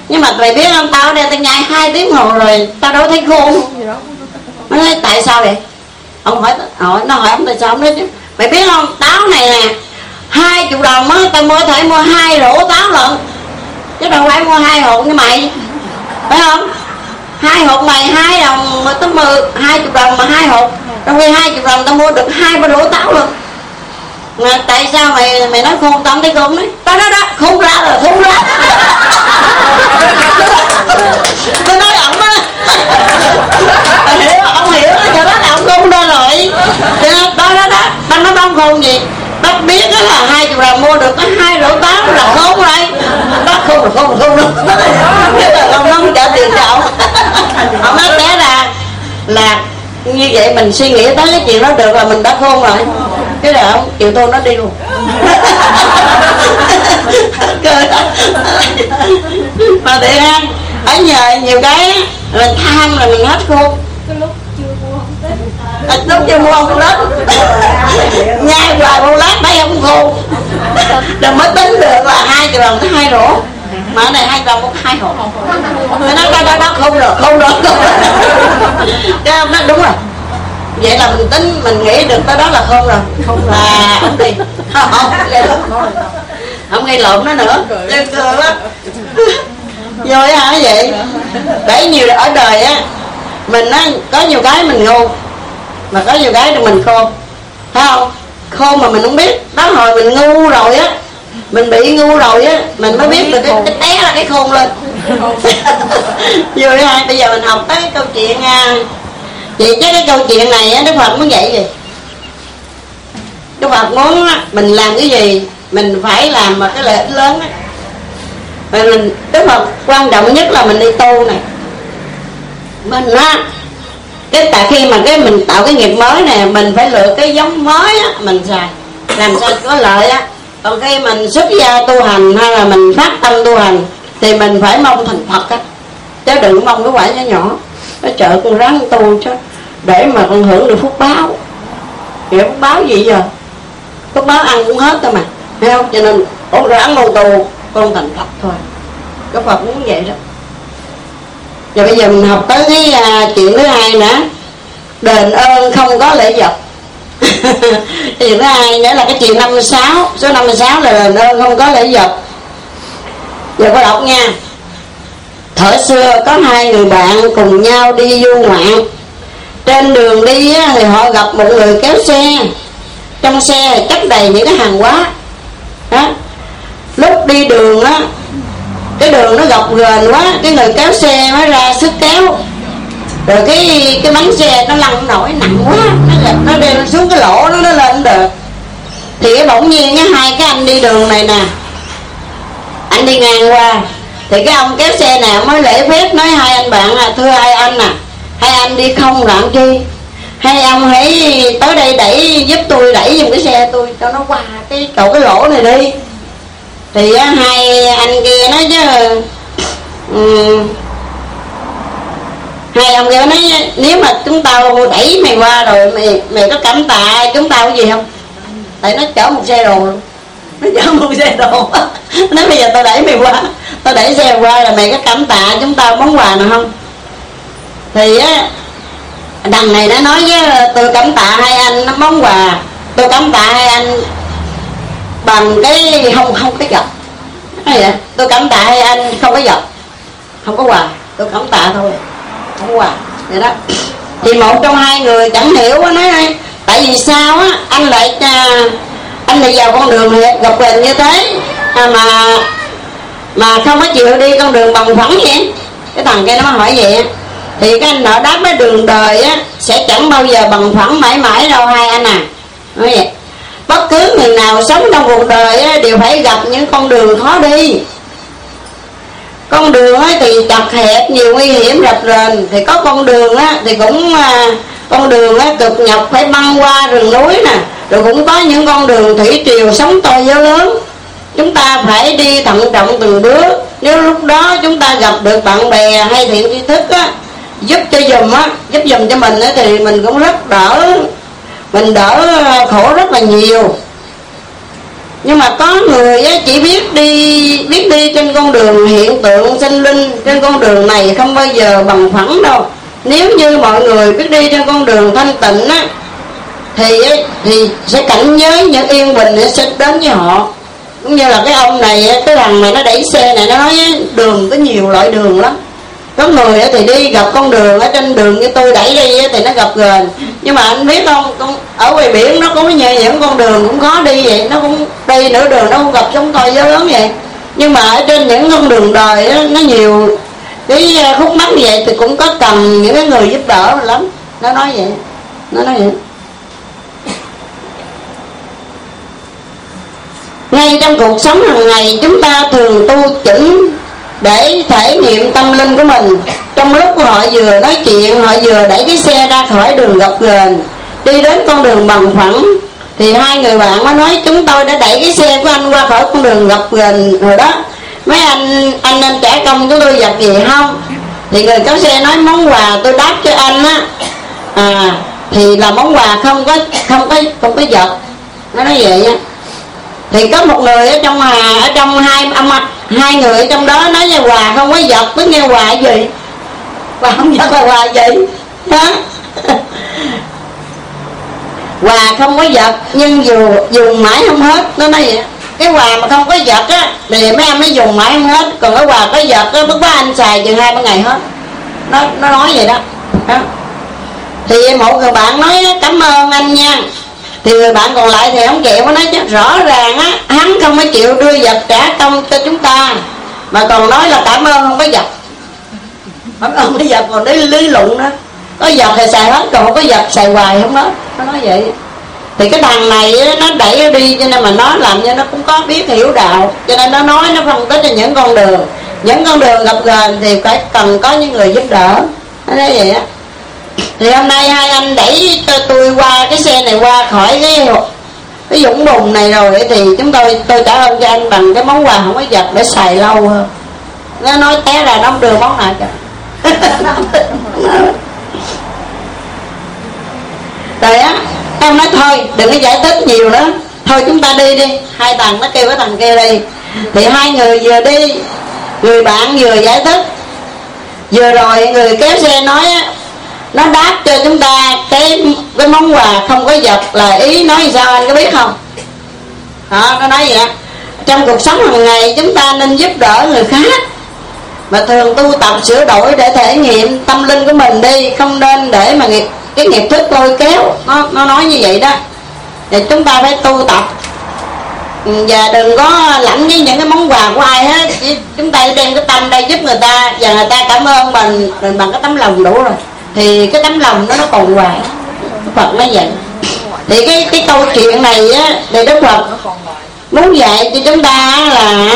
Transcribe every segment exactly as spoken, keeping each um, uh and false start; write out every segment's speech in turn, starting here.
Nhưng mà mày biết không, tao ở đây tao nhai hai tiếng hồ rồi tao đâu thấy khô. Nó nói tại sao vậy? Ông hỏi, hỏi nó hỏi ông tại sao, ông nói chứ mày biết không, táo này nè hai chục đồng á, tao mua thể mua hai rổ táo lận, chứ đâu phải mua hai hộp như mày, phải không? Hai hộp mày hai đồng mà tao mười hai chục đồng mà hai hộp, trong khi hai chục đồng tao mua được hai ba rổ táo luôn. Mà tại sao mày mày nói khôn, tao không thấy khôn đấy. Đó đó đó, khôn ra rồi, khôn ra. Tôi nói ổng á, ông hiểu, ông hiểu cho đó là ông khôn ra rồi. Đó đó đó, tao nói ông khôn gì? Bác biết đó là hai chục đồng mua được có hai rổ táo là khôn rồi. Bác khôn là khôn là khôn rồi. Thế là ông nó không trả tiền cho ông. Ông nói té ra là như vậy mình suy nghĩ tới cái chuyện đó được là mình đã khôn rồi. Cái là ông chịu tôi nó đi luôn. Mà thiệt ha, ở nhờ nhiều cái mình tham là mình hết khôn. Cái lúc chưa mua không tính, à, lúc chưa mua không lết nhai hoài một lát thấy không khôn. Rồi mới tính được là hai triệu đồng tới hai rổ, mà ở này hai đồng một hai hộp. Nó nói đó đó không rồi, không rồi, không rồi. Cái ông nói đúng rồi. Vậy là mình tính, mình nghĩ được tới đó là khôn rồi. Không là ông đi không, không gây lộn nó nữa, chơi cơ lắm. Vui hả vậy? Để nhiều ở đời á, mình á có nhiều cái mình ngu, mà có nhiều cái mình khôn, thấy không? Khôn mà mình không biết. Đó hồi mình ngu rồi á, mình bị ngu rồi á, mình mới biết được cái, cái té là cái khôn lên. Vui ha. Bây giờ mình học tới câu chuyện nha. Vậy chứ cái câu chuyện này á, Đức Phật muốn dạy gì? Đức Phật muốn á, mình làm cái gì mình phải làm mà cái lợi ích lớn á. Và mình, Đức Phật quan trọng nhất là mình đi tu này, mình á, cái tại khi mà cái mình tạo cái nghiệp mới này, mình phải lựa cái giống mới á, mình xài làm sao có lợi á. Còn khi mình xuất gia tu hành hay là mình phát tâm tu hành thì mình phải mong thành Phật á, chứ đừng mong cái quả nhỏ nhỏ. Nó trợ con ráng tu chứ, để mà con hưởng được phúc báo. Vậy phúc báo gì giờ? Phúc báo ăn cũng hết thôi mà, thấy không? Cho nên con ráng mong tu, con thành Phật thôi. Cái Phật muốn vậy đó. Rồi bây giờ mình học tới cái à, chuyện thứ hai nữa, đền ơn không có lễ vật. Chuyện thứ hai nữa là cái chuyện năm mươi sáu. Số năm mươi sáu là đền ơn không có lễ vật. Giờ có đọc nha. Thời xưa có hai người bạn cùng nhau đi du ngoạn. Trên đường đi á, thì họ gặp một người kéo xe. Trong xe thì chất đầy những cái hàng hóa đó. Lúc đi đường á, cái đường nó gập ghềnh quá, cái người kéo xe mới ra sức kéo, rồi cái cái bánh xe nó lăn nổi nặng quá, nó gập nó đi nó xuống cái lỗ nó nó lên được. Thì cái bỗng nhiên cái hai cái anh đi đường này nè, anh đi ngang qua, thì cái ông kéo xe nào mới lễ phép nói hai anh bạn là thưa hai anh à, hai anh đi không làm chi, hai ông hãy tới đây đẩy giúp tôi, đẩy giùm cái xe tôi cho nó qua cái chỗ cái lỗ này đi. Thì á, hai anh kia nói chứ um, hai ông kia nói nếu mà chúng tao đẩy mày qua rồi mày mày có cảm tạ chúng tao cái gì không? Tại nó chở một xe đồ luôn, nó chở một xe đồ. Nói bây giờ tao đẩy mày qua, tao đẩy xe qua là mày có cảm tạ chúng tao món quà nào không? Thì á, đằng này nó nói với tôi cảm tạ hai anh nó món quà, tôi cảm tạ hai anh bằng cái không không cái gặp. Nói vậy, tôi cảm tạ hai anh không có vật, không có quà, tôi cảm tạ thôi, không có quà. Vậy đó. Thì một trong hai người chẳng hiểu á, nói tại vì sao á anh lại anh lại vào con đường này gặp ghềnh như thế à, mà mà không có chịu đi con đường bằng phẳng vậy. Cái thằng kia nó mới hỏi vậy. Thì cái anh nọ đáp với đường đời á sẽ chẳng bao giờ bằng phẳng mãi mãi đâu hai anh à. Nói vậy, bất cứ người nào sống trong cuộc đời á, đều phải gặp những con đường khó đi. Con đường á, thì chật hẹp, nhiều nguy hiểm rập rền. Thì có con đường á, thì cũng à, con đường á, cực nhọc phải băng qua rừng núi nè. Rồi cũng có những con đường thủy triều sóng to gió lớn. Chúng ta phải đi thận trọng từng bước. Nếu lúc đó chúng ta gặp được bạn bè hay thiện tri thức á, giúp cho dùm á, giúp dùm cho mình á, thì mình cũng rất đỡ, mình đỡ khổ rất là nhiều. Nhưng mà có người á, chỉ biết đi biết đi trên con đường hiện tượng sinh linh sinh trên con đường này không bao giờ bằng phẳng đâu. Nếu như mọi người biết đi trên con đường thanh tịnh á, thì thì sẽ cảnh giới những yên bình sẽ đến với họ. Cũng như là cái ông này, cái thằng này nó đẩy xe này, nó nói đường có nhiều loại đường lắm. Có người thì đi gặp con đường ở trên đường như tôi đẩy đi thì nó gặp gần. Nhưng mà anh biết không, con ở ngoài biển nó cũng như những con đường cũng khó đi vậy, nó cũng đi nửa đường nó không gặp sóng to gió lớn vậy. Nhưng mà ở trên những con đường đời đó, nó nhiều cái khúc mắc như vậy thì cũng có cần những cái người giúp đỡ lắm. Nó nói vậy, nó nói vậy. Ngay trong cuộc sống hàng ngày chúng ta thường tu chỉnh để thể nghiệm tâm linh của mình. Trong lúc họ vừa nói chuyện, họ vừa đẩy cái xe ra khỏi đường gập ghềnh đi đến con đường bằng phẳng, thì hai người bạn mới nói chúng tôi đã đẩy cái xe của anh qua khỏi con đường gập ghềnh rồi đó, mấy anh anh nên trả công chúng tôi vật gì không? Thì người kéo xe nói món quà tôi đáp cho anh á, à thì là món quà không có không có không có vật. Nó nói vậy á. Thì có một người ở trong hà ở trong hai âm hai người ở trong đó nói là quà không có vật, cứ nghe quà gì quà không vật là quà gì đó. Quà không có vật nhưng dù dùng mãi không hết. Nó nói vậy. Cái quà mà không có vật á thì mấy em nó dùng mãi không hết, còn cái quà có vật á bất quá anh xài chừng hai ba ngày hết. Nó nó nói vậy đó, đó. Thì một người bạn nói cảm ơn anh nha. Thì người bạn còn lại thì không chịu, nó nói chứ rõ ràng á hắn không có chịu đưa vật trả công cho chúng ta, mà còn nói là cảm ơn không có vật. Cảm ơn không có vật còn lý, lý luận đó. Có vật thì xài hết, còn không có vật xài hoài không đó. Nó nói vậy. Thì cái thằng này nó đẩy nó đi, cho nên mà nó làm cho nó cũng có biết hiểu đạo, cho nên nó nói nó phân tích cho những con đường những con đường gặp gần thì phải cần có những người giúp đỡ. Nó nói vậy á. Thì hôm nay hai anh đẩy cho tôi qua cái xe này qua khỏi cái cái vũng bùn này rồi, thì chúng tôi tôi trả ơn cho anh bằng cái món quà không có vật để xài lâu hơn. Nó nói té ra nó không đưa món nào cho. Rồi á, em nói thôi đừng có giải thích nhiều nữa, thôi chúng ta đi đi. Hai thằng nó kêu cái thằng kia đi. Thì hai người vừa đi, người bạn vừa giải thích. Vừa rồi người kéo xe nói á, nó đáp cho chúng ta cái cái món quà không có vật là ý nói sao anh có biết không? Đó, nó nói vậy đó. Trong cuộc sống hàng ngày chúng ta nên giúp đỡ người khác, mà thường tu tập sửa đổi để thể nghiệm tâm linh của mình đi, không nên để mà nghiệp, cái nghiệp thức lôi kéo. Nó nó nói như vậy đó. Thì chúng ta phải tu tập và đừng có lãnh với những cái món quà của ai hết. Chúng ta đem cái tâm đây giúp người ta và người ta cảm ơn mình, mình bằng cái tấm lòng đủ rồi, thì cái tấm lòng đó nó còn hoài. Phật nói vậy. Thì cái cái câu chuyện này á, thì Đức Phật muốn dạy cho chúng ta là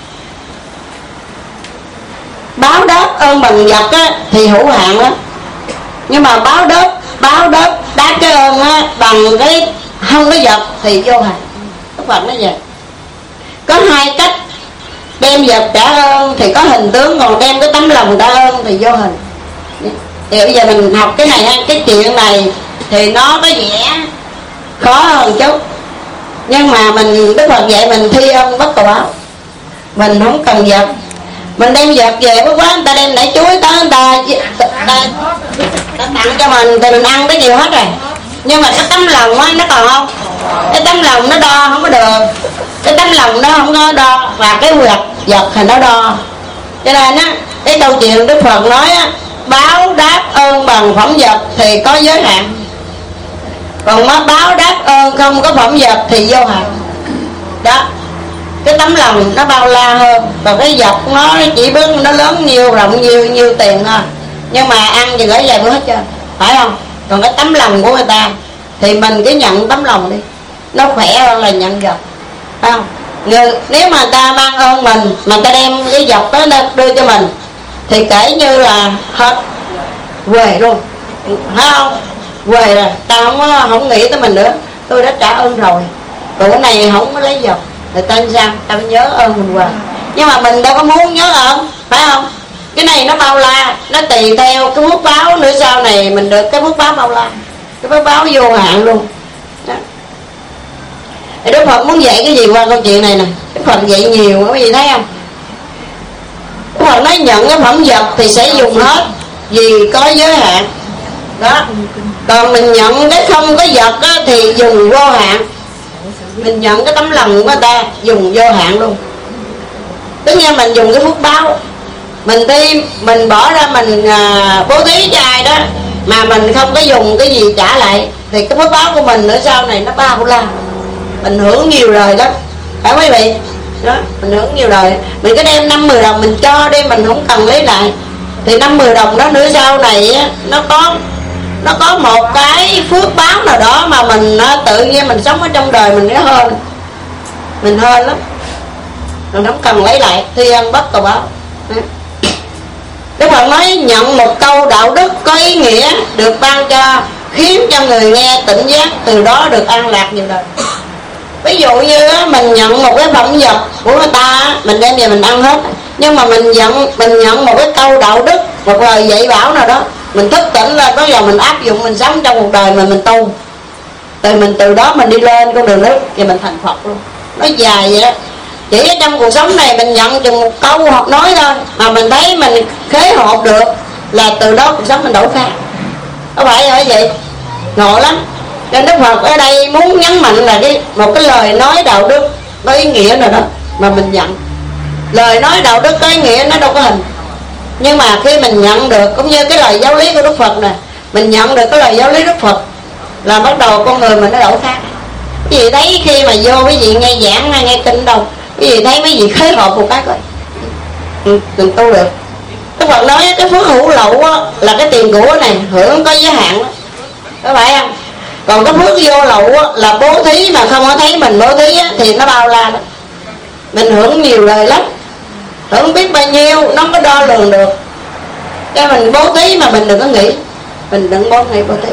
báo đáp ơn bằng vật á, thì hữu hạn lắm. Nhưng mà báo đáp báo đáp đáp cái ơn á, bằng cái không có vật thì vô hạn. Đức Phật nói vậy. Có hai cách. Đem vật trả ơn thì có hình tướng, còn đem cái tấm lòng trả ơn thì vô hình. Thì bây giờ mình học cái này, cái chuyện này thì nó có vẻ khó hơn chút, nhưng mà mình Đức Phật dạy mình thi ân bất cầu báo. Mình không cần vật, mình đem vật về bất quá người ta đem nãy chuối tới người ta, ta, ta, ta tặng cho mình thì mình ăn tới nhiều hết rồi. Nhưng mà cái tấm lòng á nó còn không. Cái tấm lòng nó đo không có được. Cái tấm lòng nó không có đo, và cái vật vật thì nó đo. Cho nên á cái câu chuyện Đức Phật nói á, báo đáp ơn bằng phẩm vật thì có giới hạn, còn nó báo đáp ơn không có phẩm vật thì vô hạn. Đó, cái tấm lòng nó bao la hơn, còn cái vật nó chỉ biết nó lớn nhiều, rộng nhiều, nhiều tiền thôi, nhưng mà ăn thì gửi vài bữa hết trơn, phải không? Còn cái tấm lòng của người ta thì mình cứ nhận tấm lòng đi, nó khỏe hơn là nhận vật, phải không? Người, nếu mà ta mang ơn mình mà ta đem cái vật đó đưa cho mình thì kể như là hết quề luôn, phải không? Quề rồi, ta không có không nghĩ tới mình nữa, tôi đã trả ơn rồi, còn cái này không có lấy vật thì ta sao? Ta nhớ ơn mình hoài, nhưng mà mình đâu có muốn nhớ ơn, phải không? Cái này nó bao la, nó tùy theo cái phước báo nữa, sau này mình được cái phước báo bao la, cái phước báo vô hạn luôn đó. Thì Đức Phật muốn dạy cái gì qua câu chuyện này nè? Đức Phật dạy nhiều, quý vị thấy không? Phật nói nhận cái phẩm vật thì sẽ dùng hết vì có giới hạn đó. Còn mình nhận cái không có vật á, thì dùng vô hạn. Mình nhận cái tấm lòng của người ta dùng vô hạn luôn. Tức là mình dùng cái phước báo. Mình đi mình bỏ ra mình à, bố thí cho ai đó mà mình không có dùng cái gì trả lại thì cái phước báo của mình nữa sau này nó bao la, mình hưởng nhiều rồi đó, phải quý vị đó, mình hưởng nhiều rồi. Mình cứ đem năm mười đồng mình cho đi, mình không cần lấy lại thì năm mười đồng đó nữa sau này á, nó có nó có một cái phước báo nào đó mà mình á, tự nhiên mình sống ở trong đời mình nó hơn, mình hơn lắm, mình không cần lấy lại, thi ân bất cầu báo. Đức Phật nói nhận một câu đạo đức có ý nghĩa được ban cho, khiến cho người nghe tỉnh giác, từ đó được an lạc nhiều đời. Ví dụ như mình nhận một cái phẩm vật của người ta, mình đem về mình ăn hết, nhưng mà mình nhận mình nhận một cái câu đạo đức, một lời dạy bảo nào đó, mình thức tỉnh lên, có giờ mình áp dụng mình sống trong cuộc đời mà mình tu, từ mình từ đó mình đi lên con đường đó thì mình thành Phật luôn. Nó dài vậy đó. Chỉ ở trong cuộc sống này mình nhận chừng một câu hoặc nói thôi mà mình thấy mình khế hộp được là từ đó cuộc sống mình đổi khác. Có phải vậy vậy? Ngộ lắm. Nên Đức Phật ở đây muốn nhấn mạnh là cái một cái lời nói đạo đức có ý nghĩa nào đó mà mình nhận. Lời nói đạo đức có ý nghĩa nó đâu có hình, nhưng mà khi mình nhận được, cũng như cái lời giáo lý của Đức Phật nè, mình nhận được cái lời giáo lý Đức Phật là bắt đầu con người mình nó đổi khác. Cái gì thấy khi mà vô cái gì nghe giảng hay nghe kinh đâu, cái gì thấy mấy gì khế hộp một cái coi ừ, mình tu được. Đức Phật nói cái phước hữu lậu á, là cái tiền của này hưởng có giới hạn đó, có phải không? Còn cái phước vô lậu á, là bố thí mà không có thấy mình bố thí á, thì nó bao la đó, mình hưởng nhiều lời lắm, hưởng biết bao nhiêu nó có đo lường được. Cho mình bố thí mà mình đừng có nghĩ, mình đừng bố nghĩ bố thí.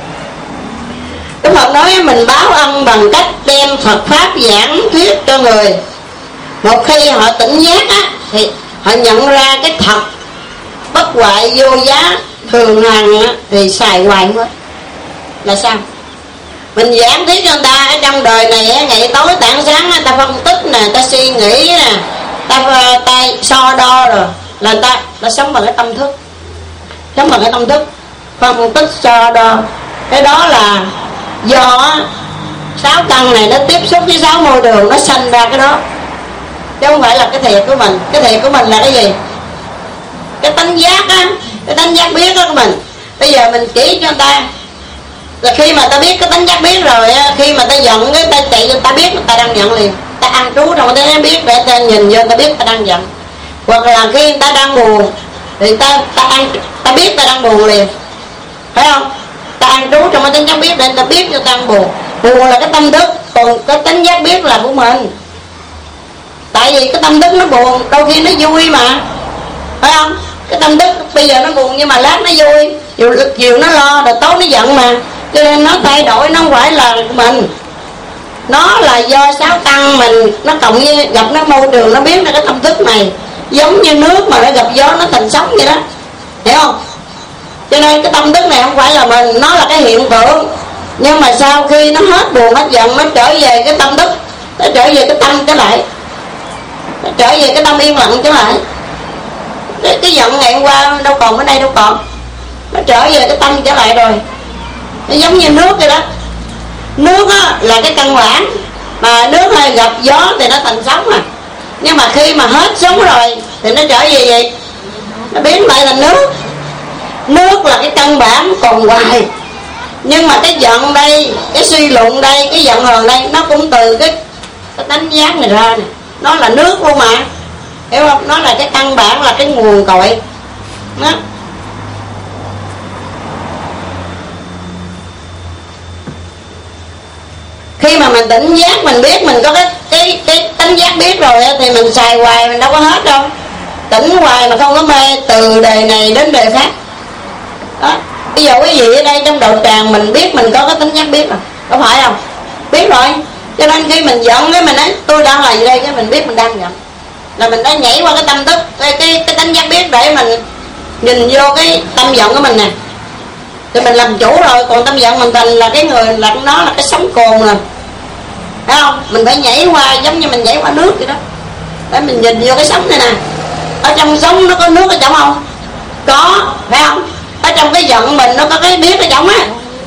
Đức Phật nói mình báo ân bằng cách đem Phật pháp giảng thuyết cho người. Một khi họ tỉnh giác á, thì họ nhận ra cái thật bất hoại vô giá thường hằng á, thì xài hoài hết. Là sao? Mình giảng thuyết cho người ta ở trong đời này á, ngày tối tảng sáng á, ta phân tích nè, ta suy nghĩ nè, ta, ta so đo rồi là người ta ta sống bằng cái tâm thức, sống bằng cái tâm thức phân tích so đo. Cái đó là do sáu căn này nó tiếp xúc với sáu môi trường, nó sanh ra cái đó, chứ không phải là cái thiệt của mình. Cái thiệt của mình là cái gì? Cái tánh giác á, cái tánh giác biết đó của mình. Bây giờ mình chỉ cho người ta là khi mà ta biết cái tánh giác biết rồi á, khi mà ta giận cái ta chạy cho ta biết ta đang giận liền, ta ăn trú trong ta biết để ta nhìn vô ta biết ta đang giận. Hoặc là khi người ta đang buồn thì ta ta ăn ta biết ta đang buồn liền, phải không? Ta ăn trú trong cái tánh giác biết để ta biết cho ta đang buồn. Buồn là cái tâm thức, còn cái tánh giác biết là của mình. Tại vì cái tâm thức nó buồn, đôi khi nó vui mà, phải không? Cái tâm thức bây giờ nó buồn nhưng mà lát nó vui, chiều, chiều nó lo, rồi tối nó giận mà, cho nên nó thay đổi, nó không phải là mình, nó là do sáu căn mình nó cộng với gặp nó môi trường, nó biến ra cái tâm thức này. Giống như nước mà nó gặp gió nó thành sóng vậy đó, hiểu không? Cho nên cái tâm thức này không phải là mình, nó là cái hiện tượng. Nhưng mà sau khi nó hết buồn hết giận, nó trở về cái tâm thức, nó trở về cái tâm trở lại, nó trở về cái tâm yên lặng trở lại. Cái, cái giận ngày hôm qua đâu còn ở đây đâu còn, nó trở về cái tâm trở lại rồi. Nó giống như nước vậy đó. Nước á, là cái căn bản, mà nước hay gặp gió thì nó thành sóng à. Nhưng mà khi mà hết sóng rồi thì nó trở về gì? Nó biến lại thành nước. Nước là cái căn bản còn hoài. Nhưng mà cái giận đây, cái suy luận đây, cái giận hờn đây, nó cũng từ cái, cái đánh giác này ra nè. Nó là nước luôn mà, hiểu không? Nó là cái căn bản, là cái nguồn cội đó. Khi mà mình tỉnh giác, mình biết mình có cái cái cái tánh giác biết rồi thì mình xài hoài mình đâu có hết đâu. Tỉnh hoài mà không có mê, từ đời này đến đời khác đó. Bây giờ quý vị ở đây trong đạo tràng mình biết mình có cái tánh giác biết rồi, có phải không? Biết rồi, cho nên khi mình giận cái mình nói tôi đang làm gì đây, cái mình biết mình đang giận, là mình đã nhảy qua cái tâm thức, cái cái, cái tánh giác biết để mình nhìn vô cái tâm giận của mình nè, thì mình làm chủ rồi. Còn tâm giận mình thành là cái người, là nó là cái sóng cồn rồi, phải không? Mình phải nhảy qua, giống như mình nhảy qua nước vậy đó, để mình nhìn vô cái sóng này nè, Ở trong sống nó có nước ở trong không? Có, phải không? Ở trong cái giận mình nó có cái biết ở trong á,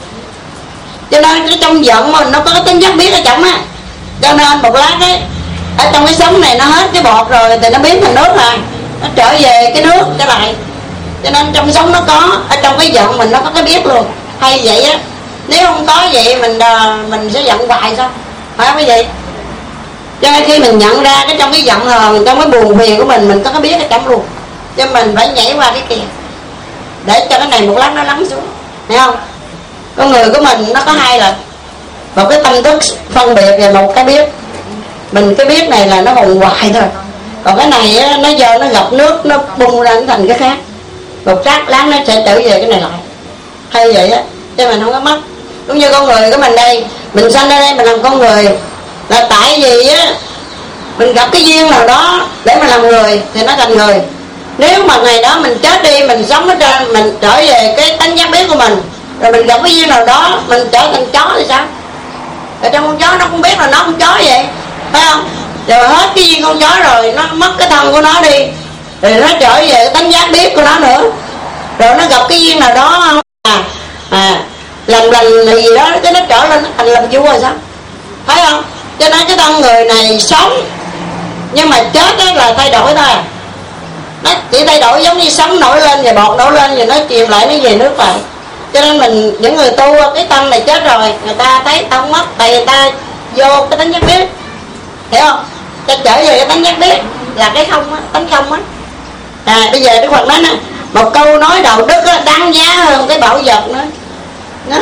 cho nên cái trong giận mình nó có cái tính giác biết ở trong á. Cho nên một lát ấy, ở trong cái sống này nó hết cái bọt rồi thì nó biến thành nước rồi, nó trở về cái nước trở lại. Cho nên trong sống nó có, ở trong cái giận mình nó có cái biết luôn. Hay vậy á, nếu không có vậy mình mình sẽ giận hoài sao, phải không quý vị? Cho nên khi mình nhận ra cái trong cái giận hờn, trong cái buồn phiền của mình, mình có cái biết ở trong luôn, cho mình phải nhảy qua cái kia để cho cái này một lát nó lắng xuống, thấy không? Con người của mình nó có hai là một cái tâm thức phân biệt và một cái biết. Mình cái biết này là nó hùng hoài thôi, còn cái này á, nó do nó gặp nước nó bung ra nó thành cái khác, một sát lát nó sẽ trở về cái này lại. Hay vậy á, cho mình không có mất. Cũng như con người của mình đây, mình sanh ra đây mình làm con người là tại vì á mình gặp cái duyên nào đó để mình làm người thì nó thành người. Nếu mà ngày đó mình chết đi, mình sống ở trên, mình trở về cái tánh giác biết của mình, rồi mình gặp cái duyên nào đó mình trở thành chó thì sao? Ở trong con chó nó cũng biết là nó con chó vậy, phải không? Rồi hết cái duyên con chó rồi, nó mất cái thân của nó đi, rồi nó trở về cái tánh giác biết của nó nữa. Rồi nó gặp cái duyên nào đó à, à làm lành gì đó, cái nó trở lên nó thành làm vua rồi sao, phải không? Cho nên cái thân người này sống, nhưng mà chết đó là thay đổi thôi. Nó chỉ thay đổi giống như sóng nổi lên và bọt nổi lên, rồi nó chìm lại nó về nước lại. Cho nên mình, những người tu cái tâm này chết rồi, người ta thấy không mất, tại người ta vô cái tánh giác biết, hiểu không? Ta trở về cái tánh giác biết là cái không á, tánh không á. À bây giờ Đức Phật nói nè, một câu nói đạo đức á, đáng giá hơn cái bảo vật nữa. Đó.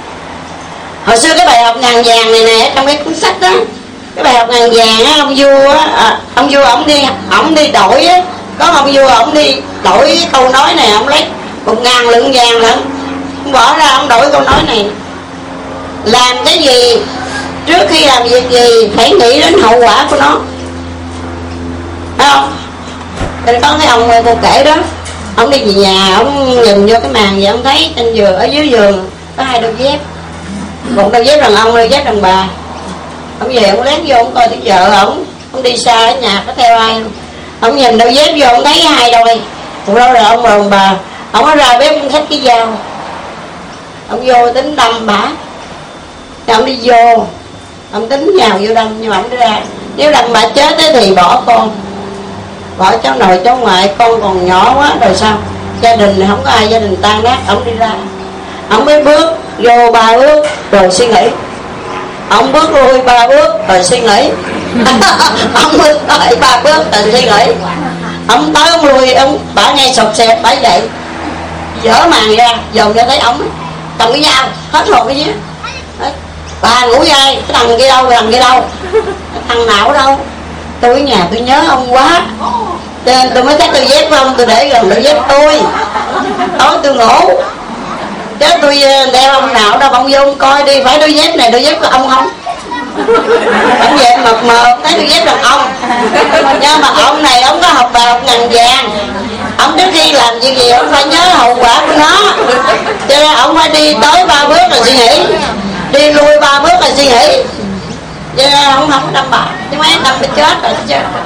Hồi xưa cái bài học ngàn vàng này nè, trong cái cuốn sách đó, cái bài học ngàn vàng á, ông vua á, à, ông vua ổng đi, ổng đi đổi á, có ông vua ổng đi đổi câu nói này, ổng lấy một ngàn lượng vàng lận, ông bỏ ra ông đổi câu nói này: làm cái gì trước khi làm việc gì phải nghĩ đến hậu quả của nó, thấy không? Thì có cái ông cô kể đó, ông đi về nhà, ông nhìn vô cái màn vậy, ông thấy trên giường, ở dưới giường có hai đôi dép, một đôi dép đàn ông, đôi dép đàn bà. Ông về ông lén vô ông coi thấy vợ ổng, ông đi xa ở nhà có theo ai không? Ông nhìn đôi dép vô ông thấy hai đôi, một đôi là ông đàn bà. Ông có ra bếp ông xách cái dao, ông vô tính đâm bả. Thì ông đi vô, ông tính nhào vô đâm, nhưng mà ông ra nếu đâm bả chết thì bỏ con, bỏ cháu nội cháu ngoại, con còn nhỏ quá rồi sao? Gia đình này không có ai, gia đình tan nát. Ông đi ra, ông mới bước vô ba bước rồi suy nghĩ, ông bước lui ba bước rồi suy nghĩ ông bước lại ba bước rồi suy nghĩ, ông tới ông lui, ông bả ngay sụp xẹt bả dậy, dở màn ra, dồn ra thấy ổng cầm cái dao, hết hồn cái gì. Bà ngủ dây, cái thằng kia đâu, cái thằng kia đâu, cái thằng nào đâu? Tôi ở nhà tôi nhớ ông quá, cho nên tôi mới thấy đôi dép của ông, tôi để gần đôi dép tôi, tối tôi ngủ. Chứ tôi đeo ông nào đâu, ông vô ông coi đi, phải đôi dép này đôi dép của ông không? Ông về mập mờ thấy đôi dép đàn ông, nhưng mà ông này ông có học bài học ngàn vàng, ông trước khi làm việc gì ông phải nhớ hậu quả của nó, cho nên ông phải đi tới ba bước là suy nghĩ, đi lui ba bước là suy nghĩ, cho nên ông không có đâm bạc, chứ mấy đâm bị chết rồi, chết rồi.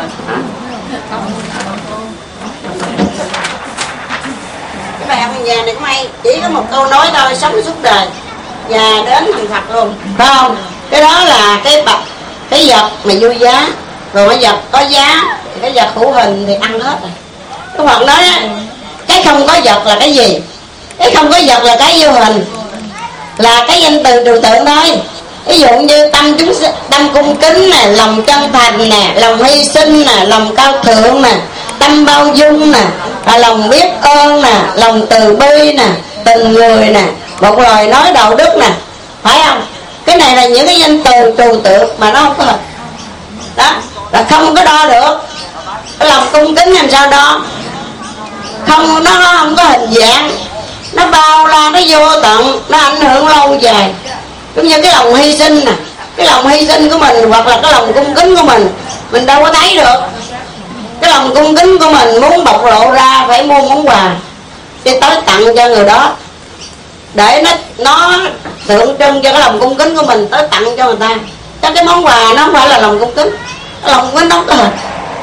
Cái bài học nhà này cũng hay, chỉ có một câu nói thôi, sống suốt đời và đến thành Phật luôn, phải không? Cái đó là cái bậc, cái vật mà vô giá, rồi cái vật có giá thì cái vật hữu hình thì ăn hết rồi. Cái Phật nói á, cái không có vật là cái gì? Cái không có vật là cái vô hình, là cái danh từ trừu tượng thôi. Ví dụ như tâm chúng tâm cung kính nè, lòng chân thành nè, lòng hy sinh nè, lòng cao thượng nè, tâm bao dung nè, là lòng biết ơn nè, lòng từ bi nè, tình người nè, một lời nói đạo đức nè, phải không? Cái này là những cái danh từ trừu tượng mà nó không có hình. Đó, là không có đo được. Cái lòng cung kính làm sao đo? Không, nó không có hình dạng, nó bao la, nó vô tận, nó ảnh hưởng lâu dài. Cũng như cái lòng hy sinh nè, cái lòng hy sinh của mình hoặc là cái lòng cung kính của mình, mình đâu có thấy được. Cái lòng cung kính của mình muốn bộc lộ ra phải mua món quà để tới tặng cho người đó, để nó nó tượng trưng cho cái lòng cung kính của mình, tới tặng cho người ta. Chứ cái món quà nó không phải là lòng cung kính, cái lòng cung kính nó có hình,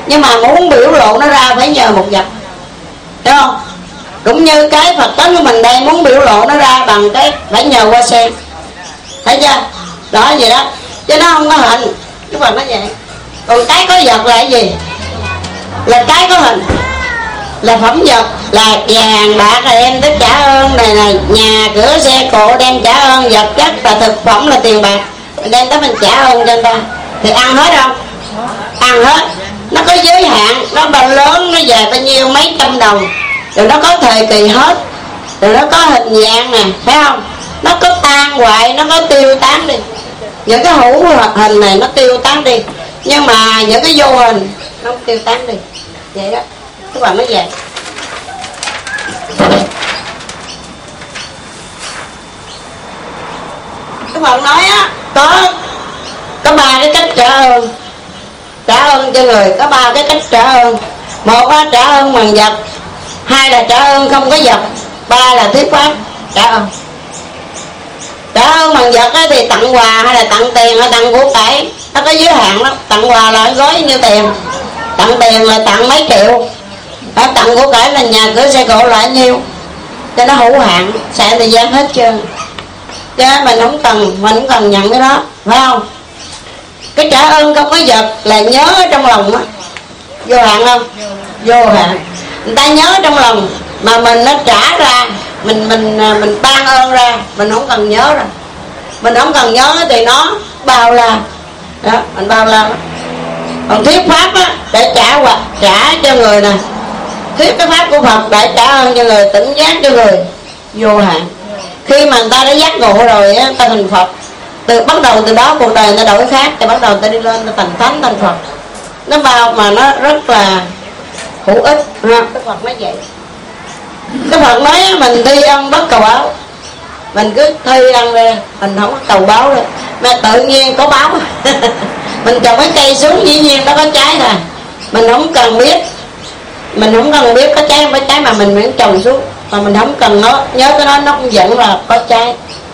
nhưng mà muốn biểu lộ nó ra phải nhờ một vật, đúng không? Cũng như cái Phật tánh của mình đây muốn biểu lộ nó ra bằng cái phải nhờ hoa sen, thấy chưa? Đó vậy đó, chứ nó không có hình. Đức Phật nói vậy. Còn cái có vật là cái gì? Là cái có hình, là phẩm vật, là vàng bạc là đem tới trả ơn này này, nhà cửa xe cộ đem trả ơn, vật chất là thực phẩm là tiền bạc đem tới mình trả ơn cho người ta, thì ăn hết không? Ăn hết. Nó có giới hạn, nó bao lớn, nó về bao nhiêu mấy trăm đồng, rồi nó có thời kỳ hết, rồi nó có hình dạng nè, phải không? Nó có tan hoại, nó có tiêu tán đi. Những cái hữu hình này nó tiêu tán đi, nhưng mà những cái vô hình nó không tiêu tán đi. Vậy đó, các bạn nói vậy. Các bạn nói á, có có ba cái cách trả ơn. Trả ơn cho người có ba cái cách trả ơn. Một là trả ơn bằng vật, hai là trả ơn không có vật, ba là thuyết pháp trả ơn. Trả ơn bằng vật thì tặng quà hay là tặng tiền hay tặng của cải, nó có giới hạn lắm. Tặng quà là gói như tiền, tặng tiền là tặng mấy triệu, tặng của cải là nhà cửa xe cộ là nhiêu, cho nó hữu hạn, xài thời gian hết trơn. Chứ mình không cần, mình không cần nhận cái đó, phải không? Cái trả ơn không có vật là nhớ ở trong lòng á, vô hạn không? Vô hạn. Người ta nhớ trong lòng mà mình nó trả ra, mình mình mình ban ơn ra, mình không cần nhớ rồi. Mình không cần nhớ thì nó bao la đó, mình bao la. Còn thuyết pháp á, để trả hoặc trả cho người nè, thuyết cái pháp của Phật để trả ơn cho người, tỉnh giác cho người, vô hạn. Khi mà người ta đã giác ngộ rồi á, ta thành Phật, từ bắt đầu từ đó cuộc đời người ta đổi khác, thì bắt đầu người ta đi lên, ta thành thánh, thành Phật. Nó bao mà nó rất là hữu ích ha. Cái Phật nói vậy. Cái Phật nói mình thi ân bất cầu báo, mình cứ thi ân ra, mình không có cầu báo đâu, mà tự nhiên có báo. Mình trồng cái cây xuống dĩ nhiên nó có trái thôi, mình không cần biết, mình không cần biết có trái không có trái, mà mình vẫn trồng xuống, mà mình không cần nó nhớ cái đó, nó cũng dẫn là có trái.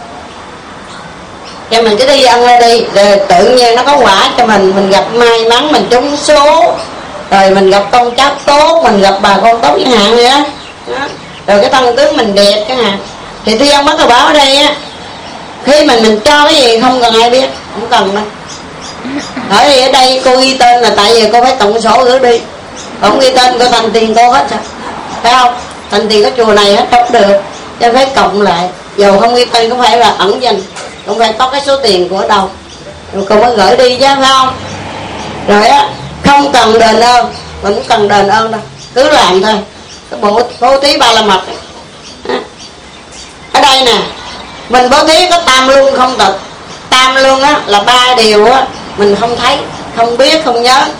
Cho mình cứ đi ăn ra đi, rồi tự nhiên nó có quả cho mình. Mình gặp may mắn, mình trúng số, rồi mình gặp con cháu tốt, mình gặp bà con tốt chẳng hạn vậy đó. Rồi cái thân tướng mình đẹp chẳng hạn, thì thi ân bất cầu báo ở đây á, khi mình mình cho cái gì không cần ai biết, không cần đâu. Bởi vì ở đây cô ghi tên là tại vì cô phải tổng số gửi đi, không ghi tên cô thành tiền cô hết sao, phải không? Thành tiền cái chùa này hết không được, cho phải cộng lại. Dù không ghi tên cũng phải là ẩn danh, cũng phải có cái số tiền của đâu, rồi cô mới gửi đi chứ, phải không? Rồi á, không cần đền ơn, mình cũng cần đền ơn đâu, cứ làm thôi. Cái bộ bố thí ba la mật ở đây nè, mình bố thí có tam luân không cực. Tam luân á là ba điều á mình không thấy, không biết, không nhớ,